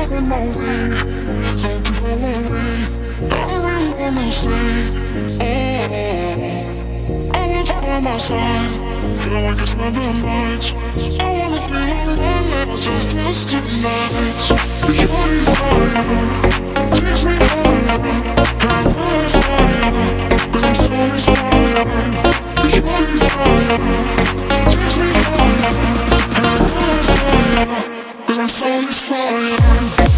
on my way. Don't you go away. I really wanna stay. I want you by my side. Feel like it's never night. I wanna feel alright. Let's just tonight. Your desire takes me higher. I'm on fire, 'cause I'm so inspired. Your desire takes me higher. I'm on fire, 'cause I'm so inspired.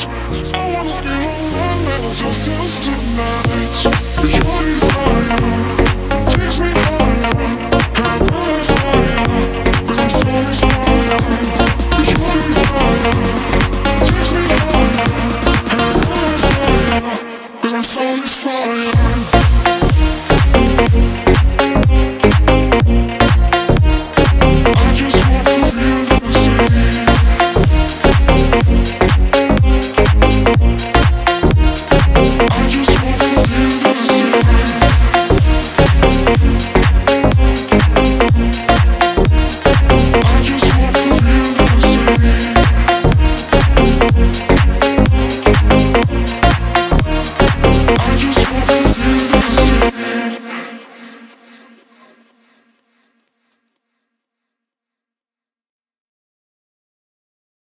Just tonight, your desire